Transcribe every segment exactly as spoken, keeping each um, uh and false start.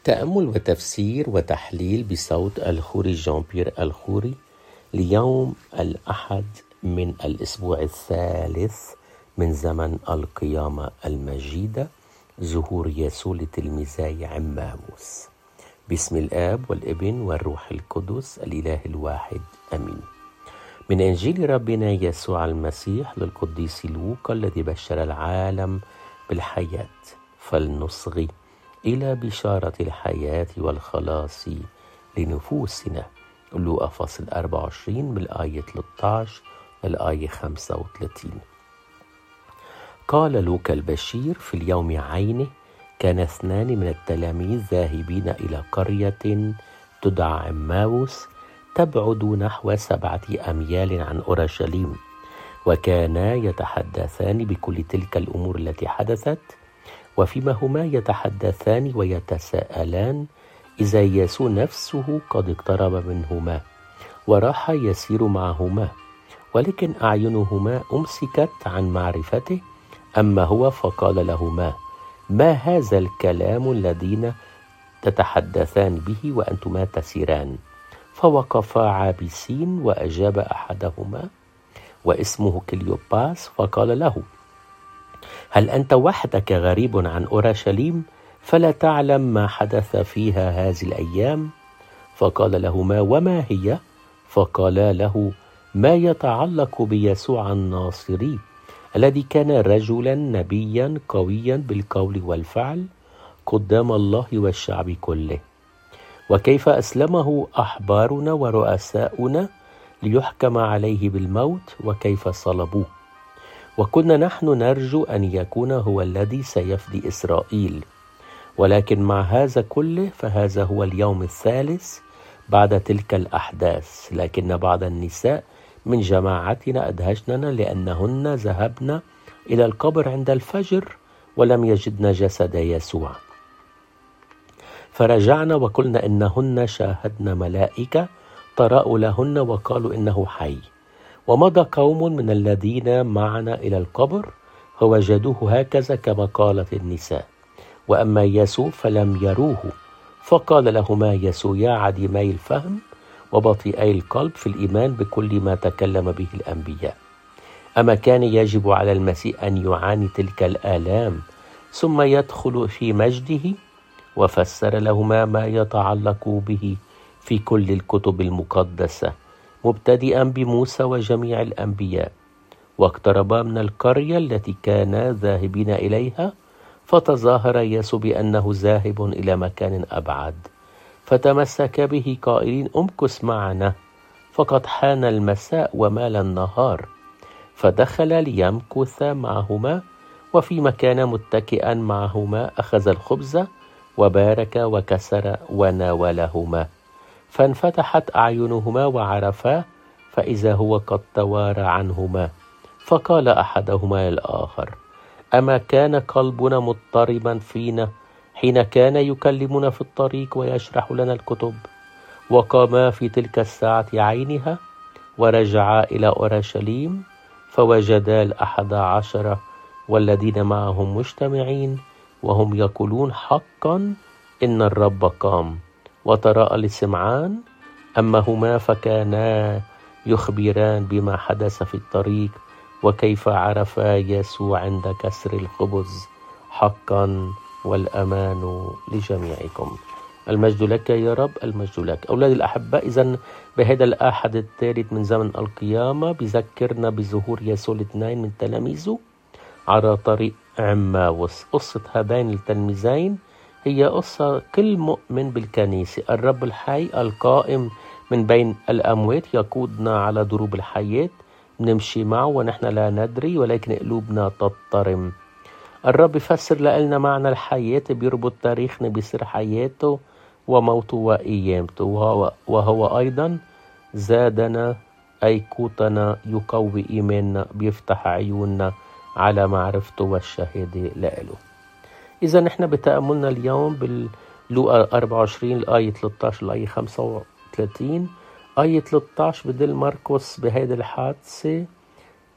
تأمل وتفسير وتحليل بصوت الخوري جان بيير الخوري ليوم الأحد من الأسبوع الثالث من زمن القيامة المجيدة، ظهور يسوع لتلميذي عماوس. باسم الآب والابن والروح القدس الإله الواحد آمين. من إنجيل ربنا يسوع المسيح للقديس لوقا الذي بشر العالم بالحياة، فلنصغي إلى بشارة الحياة والخلاص لنفوسنا. لوقا فصل أربعة وعشرين من الآية ثلاثة عشر للآية خمسة وثلاثين. قال لوقا البشير: في اليوم عينه كان اثنان من التلاميذ ذاهبين إلى قرية تدعى عماوس تبعد نحو سبعة أميال عن أورشليم، وكانا يتحدثان بكل تلك الأمور التي حدثت، وفيما هما يتحدثان ويتساءلان إذا يسوع نفسه قد اقترب منهما وراح يسير معهما، ولكن أعينهما أمسكت عن معرفته. أما هو فقال لهما: ما هذا الكلام الذين تتحدثان به وأنتما تسيران؟ فوقفا عابسين، وأجاب أحدهما واسمه كليوباس فقال له: هل أنت وحدك غريب عن أورشليم فلا تعلم ما حدث فيها هذه الأيام؟ فقال لهما: وما هي؟ فقالا له: ما يتعلق بيسوع الناصري، الذي كان رجلا نبيا قويا بالقول والفعل قدام الله والشعب كله، وكيف أسلمه أحبارنا ورؤساؤنا ليحكم عليه بالموت، وكيف صلبوه، وكنا نحن نرجو أن يكون هو الذي سيفدي إسرائيل. ولكن مع هذا كله فهذا هو اليوم الثالث بعد تلك الأحداث، لكن بعض النساء من جماعتنا أدهشننا لأنهن ذهبن إلى القبر عند الفجر ولم يجدن جسد يسوع، فرجعنا وقلنا إنهن شاهدن ملائكة طرأوا لهن وقالوا إنه حي. ومضى قوم من الذين معنا إلى القبر فوجدوه هكذا كما قالت النساء، وأما يسوع فلم يروه. فقال لهما يسوع: يا عديمي الفهم وبطيئي القلب في الإيمان بكل ما تكلم به الأنبياء، أما كان يجب على المسيح أن يعاني تلك الآلام ثم يدخل في مجده؟ وفسر لهما ما يتعلق به في كل الكتب المقدسة مبتدئا بموسى وجميع الأنبياء. واقتربا من القرية التي كانا ذاهبين إليها، فتظاهر يسوع بأنه ذاهب إلى مكان أبعد، فتمسك به قائلين: امكث معنا، فقد حان المساء ومال النهار. فدخل ليمكث معهما، وفيما كان متكئا معهما أخذ الخبز وبارك وكسر وناولهما، فانفتحت أعينهما وعرفاه، فإذا هو قد توارى عنهما. فقال أحدهما للآخر: أما كان قلبنا مضطربا فينا حين كان يكلمنا في الطريق ويشرح لنا الكتب؟ وقاما في تلك الساعة عينها ورجعا إلى أورشليم، فوجدا الأحد عشر والذين معهم مجتمعين وهم يقولون: حقا إن الرب قام وتراءى لسمعان. أما هما فكانا يخبران بما حدث في الطريق وكيف عرفا يسوع عند كسر الخبز. حقا والأمان لجميعكم. المجد لك يا رب، المجد لك. أولادي الأحباء، إذن بهذا الأحد الثالث من زمن القيامة بذكرنا بظهور يسوع الاثنين من تلاميذه على طريق عماوس. قصة هذين التلميذين هي قصة كل مؤمن بالكنيسة. الرب الحي القائم من بين الأموات يقودنا على دروب الحياة، نمشي معه ونحن لا ندري، ولكن قلوبنا تضطرم. الرب يفسر لنا معنى الحياة، بيربط تاريخنا بسر حياته وموته وقيامته، وهو, وهو أيضا زادنا أي قوتنا، يقوي إيماننا، بيفتح عيوننا على معرفته والشهادة لإله. إذا نحن بتأملنا اليوم باللوقا أربعة وعشرين الآية ثلاثة عشر الآية خمسة وثلاثين. آية ثلاثة عشر بدل مرقس بهذه الحادثة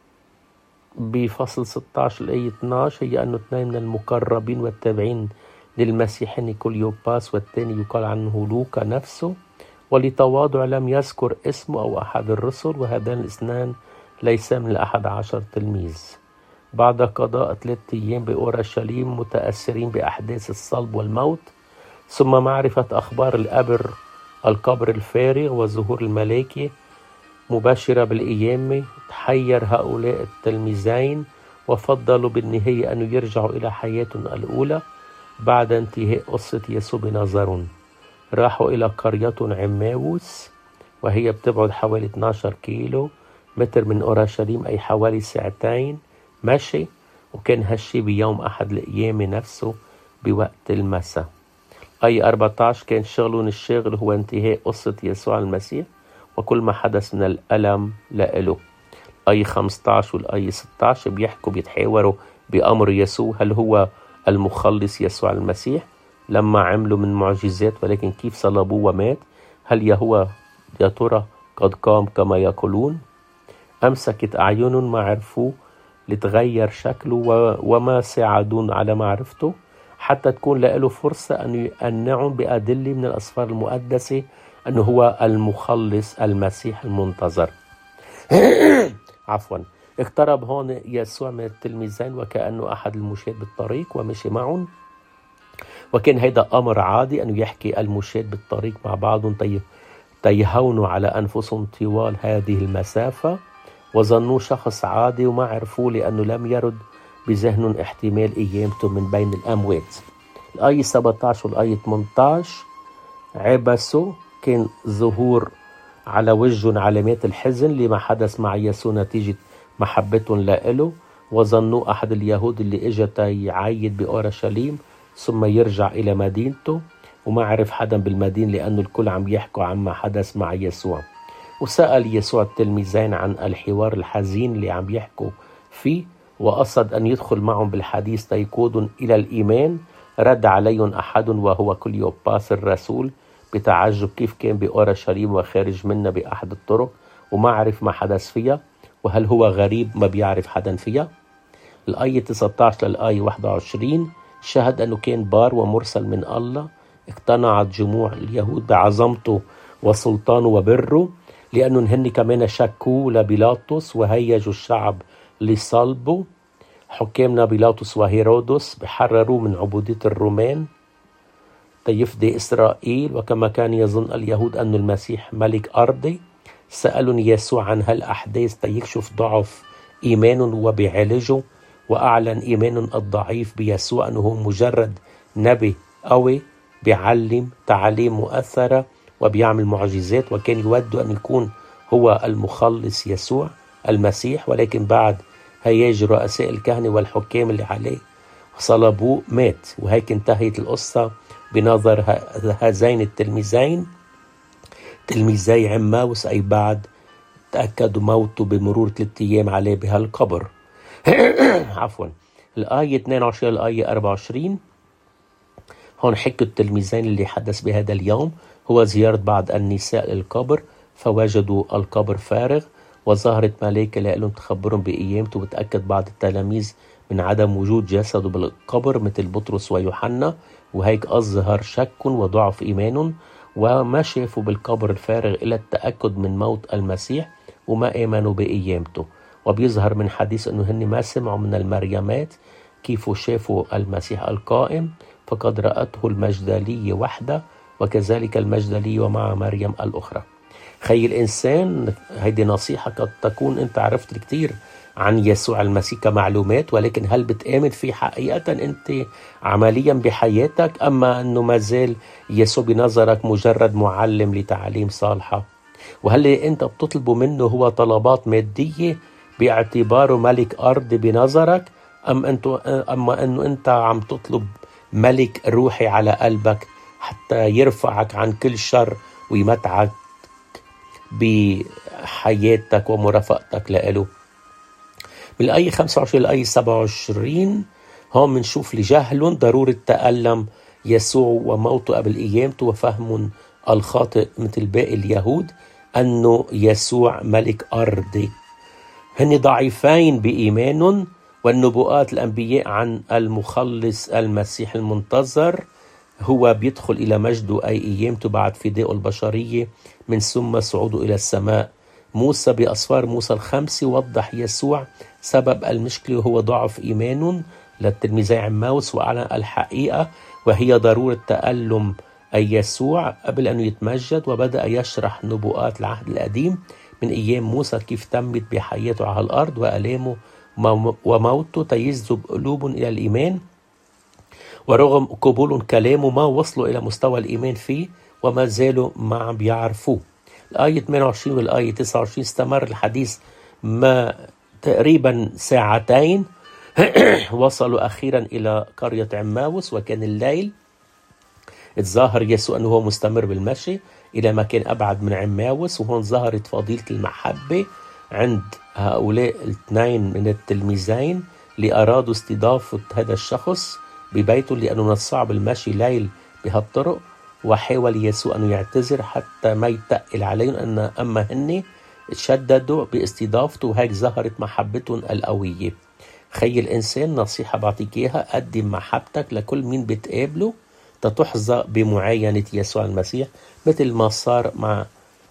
بفصل ستة عشر الآية اثني عشر هي أنه اثنين من المقربين والتابعين للمسيح نيكوليوباس، والثاني يقال عنه لوقا نفسه، ولتواضع لم يذكر اسمه أو أحد الرسل، وهذان الاثنان ليس من الأحد عشر تلميذ. بعد قضاء ثلاثة أيام بأورشليم متأثرين بأحداث الصلب والموت، ثم معرفة أخبار القبر القبر الفارغ وظهور الملائكة مباشرة بالقيامة، تحير هؤلاء التلميذين وفضلوا بالنهاية أن يرجعوا إلى حياتهم الأولى بعد انتهاء قصة يسوع بنظرهم. راحوا إلى قرية عماوس، وهي بتبعد حوالي اثني عشر كيلو متر من أورشليم، أي حوالي ساعتين مشي، وكان هالشي بيوم أحد القيامة نفسه بوقت المساء. أي أربعة عشر كان شغلهم الشاغل هو انتهاء قصة يسوع المسيح وكل ما حدث من الألم لإله. أي خمسة عشر والأي ستة عشر بيحكوا بيتحاوروا بأمر يسوع، هل هو المخلص يسوع المسيح لما عملوا من معجزات، ولكن كيف صلبوه ومات؟ هل هو يا ترى قد قام كما يقولون؟ أمسكت أعينهم ما عرفوه لتغير شكله وما ساعدون على معرفته، حتى تكون له فرصة أن يقنعهم بأدلة من الأسفار المقدسة أنه هو المخلص المسيح المنتظر. عفوا. اقترب هون يسوع من التلميذين وكأنه أحد المشاة بالطريق ومشي معهم، وكان هيدا أمر عادي أنه يحكي المشاة بالطريق مع بعضهم تيهونوا على أنفسهم طوال هذه المسافة، وظنوه شخص عادي وما عرفوه لأنه لم يرد بذهنهم احتمال قيامته من بين الأموات. الآية سبعة عشر والآية ثمانية عشر عبسوا، كان ظهور على وجههم علامات الحزن لما حدث مع يسوع نتيجة محبتهم لإله، وظنوا أحد اليهود اللي إجا يعيد بأورشليم ثم يرجع إلى مدينته، وما عرف حدا بالمدينة لأنه الكل عم يحكوا عما حدث مع يسوع. وسأل يسوع التلميذين عن الحوار الحزين اللي عم يحكوا فيه، وقصد أن يدخل معهم بالحديث تيقودهم إلى الإيمان. رد عليهم أحد وهو كليوباس الرسول بتعجب كيف كان بأورشليم وخارج منا بأحد الطرق وما عرف ما حدث فيها، وهل هو غريب ما بيعرف حدا فيها؟ الآية تسعة عشر للآية واحد وعشرين شهد أنه كان بار ومرسل من الله. اقتنعت جموع اليهود بعظمته وسلطانه وبره، لأنهم هن كمان شكوا لبيلاطس وهيجوا الشعب لصلبه. حكامنا بيلاطس وهيرودس بحرروا من عبودية الرومان تيفدي إسرائيل، وكما كان يظن اليهود أن المسيح ملك أرضي سألوا يسوع عن هالأحداث تيكشف ضعف إيمانهم وبيعالجوا، وأعلن إيمانهم الضعيف بيسوع أنه مجرد نبي قوي بيعلم تعاليم مؤثرة وبيعمل معجزات، وكان يودوا أن يكون هو المخلص يسوع المسيح. ولكن بعد هياج رؤساء الكهنة والحكام اللي عليه صلبوه مات، وهيك انتهت القصة بنظر هذين التلميذين تلميذي عماوس، أي بعد تأكدوا موته بمرور ثلاثة أيام عليه بهالقبر. عفوا. الآية اثنين وعشرين الآية أربعة وعشرين هون حكوا التلميذين اللي حدث بهذا اليوم هو زيارة بعض النساء للقبر، فوجدوا القبر فارغ، وظهرت ملائكة لهم تخبرهم بقيامته، وتأكد بعض التلاميذ من عدم وجود جسده بالقبر مثل بطرس ويوحنا، وهيك أظهر شك وضعف إيمانهم وما شافوا بالقبر الفارغ إلى التأكد من موت المسيح وما آمنوا بقيامته. وبيظهر من حديث أنه هن ما سمعوا من المريمات كيف شافوا المسيح القائم، فقد رأته المجدلية وحده وكذلك المجدلية ومع مريم الأخرى. خي الإنسان، هيدي نصيحة قد تكون أنت عرفت كتير عن يسوع المسيح كمعلومات، ولكن هل بتآمن فيه حقيقة أنت عمليا بحياتك، أما أنه ما زال يسوع بنظرك مجرد معلم لتعليم صالحة؟ وهل أنت بتطلب منه هو طلبات مادية باعتباره ملك أرض بنظرك، أم أنت أما أنه أنت عم تطلب ملك روحي على قلبك حتى يرفعك عن كل شر ويمتعك بحياتك ومرافقتك لإله؟ من الآية خمسة وعشرين للآية سبعة وعشرين هم منشوف لجهلهم ضرورة تألم يسوع وموته قبل قيامته، وفهم الخاطئ مثل باقي اليهود أنه يسوع ملك أرضي. هن ضعيفين بإيمانهم، والنبوءات الأنبياء عن المخلص المسيح المنتظر هو بيدخل إلى مجده أي أيامته بعد فداء البشرية من ثم صعوده إلى السماء. موسى بأسفار موسى الخمسة وضح يسوع سبب المشكلة وهو ضعف إيمان للتلميذي عماوس، وأعلن الحقيقة وهي ضرورة تألم أي يسوع قبل أن يتمجد، وبدأ يشرح نبوءات العهد القديم من أيام موسى كيف تمت بحياته على الأرض وألامه وموته تيجذب قلوب إلى الإيمان، ورغم قبول كلامه ما وصلوا إلى مستوى الإيمان فيه وما زالوا ما بيعرفوه. الآية ثمانية وعشرين والآية تسعة وعشرين استمر الحديث ما تقريبا ساعتين. وصلوا أخيرا إلى قرية عماوس وكان الليل. اتظاهر يسوع أنه هو مستمر بالمشي إلى مكان أبعد من عماوس، وهون ظهرت فضيلة المحبة عند هؤلاء الاثنين من التلميذين اللي أرادوا استضافة هذا الشخص ببيته، لأنه من الصعب المشي ليل بهالطرق. وحاول يسوع أنه يعتذر حتى ما يتقل عليهم، أن أما هن تشددوا باستضافته، وهيك ظهرت محبتهم القوية. خي الإنسان نصيحة بعطيك إياها، قدم محبتك لكل مين بتقابله تتحظى بمعاينة يسوع المسيح، مثل ما صار مع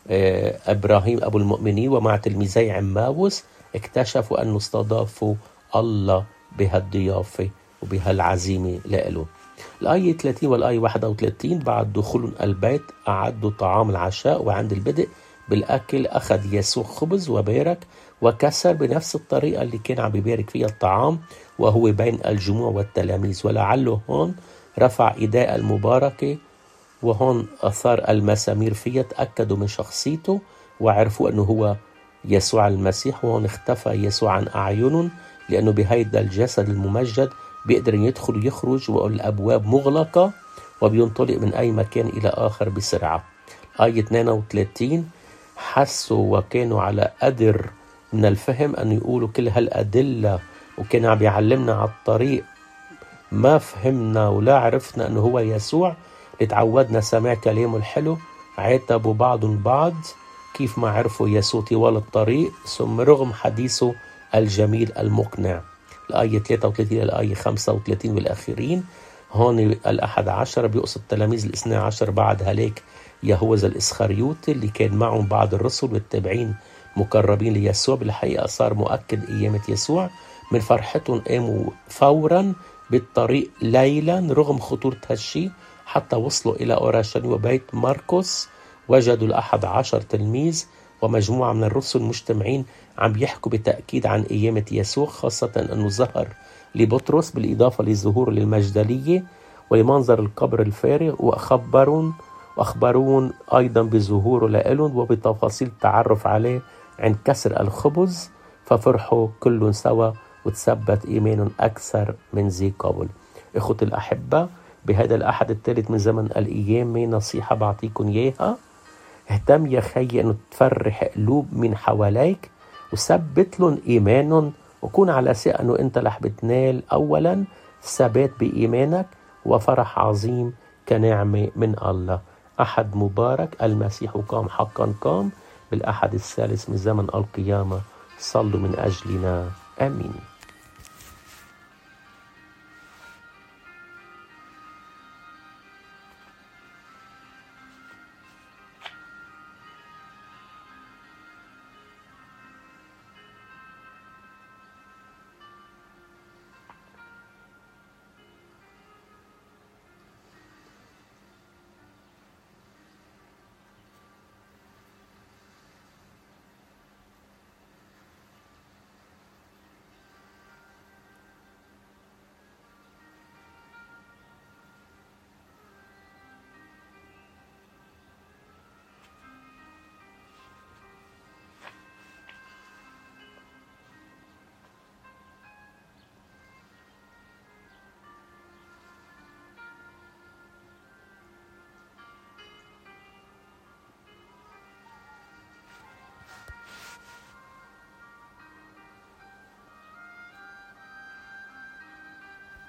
إبراهيم أبو المؤمنين ومع تلميذي عماوس، اكتشفوا أنه استضافوا الله بهالضيافة وبهالعزيمة لإله. الآية ثلاثين والآية واحد وثلاثين بعد دخول البيت أعدوا طعام العشاء، وعند البدء بالأكل أخذ يسوع خبز وبارك وكسر بنفس الطريقة اللي كان عم بيبارك فيها الطعام وهو بين الجموع والتلاميذ، ولعله هون رفع إيديه المباركة وهون أثار المسامير فيها، تأكدوا من شخصيته وعرفوا أنه هو يسوع المسيح. وهون اختفى يسوع عن أعينهم، لأنه بهيدا الجسد الممجد بيقدر يدخل ويخرج والأبواب مغلقة وبينطلق من أي مكان إلى آخر بسرعة. آية اثنين وثلاثين حسوا وكانوا على قدر من الفهم أن يقولوا كل هالأدلة، وكان عم يعلمنا على الطريق ما فهمنا ولا عرفنا أنه هو يسوع، لتعودنا سماع كلامه الحلو. عاتبوا بعضهم البعض كيف ما عرفوا يسوع طوال الطريق، ثم رغم حديثه الجميل المقنع. الآية ثلاثة وثلاثين الآية خمسة وثلاثين والآخرين، هون الأحد عشر بيقصد تلاميذ الاثنى عشر بعد هلاك يهوذا الإسخريوطي اللي كان معهم بعض الرسل والتابعين مقربين ليسوع. بالحقيقة صار مؤكد قيامة يسوع. من فرحتهم قاموا فورا بالطريق ليلا رغم خطورة هالشي حتى وصلوا إلى أورشليم وبيت مرقس. وجدوا الأحد عشر تلميذ ومجموعة من الرسل مجتمعين عم بيحكوا بتأكيد عن قيامة يسوع، خاصة أنه ظهر لبطرس بالإضافة للظهور للمجدلية ولمنظر القبر الفارغ، وأخبرون وأخبرون أيضا بظهوره لإلهم وبتفاصيل التعرف عليه عند كسر الخبز، ففرحوا كلهم سوا وتثبت إيمانهم أكثر من ذي قبل. إخوتي الأحبة، بهذا الأحد الثالث من زمن الأيام نصيحة بعطيكم إياها، اهتم يا خي أنه تفرح قلوب من حواليك وثبت لهم إيمانهم، وكون على ثقة أنه أنت رح بتنال أولا ثبات بإيمانك وفرح عظيم كنعمة من الله. أحد مبارك، المسيح قام حقا قام بالأحد الثالث من زمن القيامة. صلوا من أجلنا، آمين.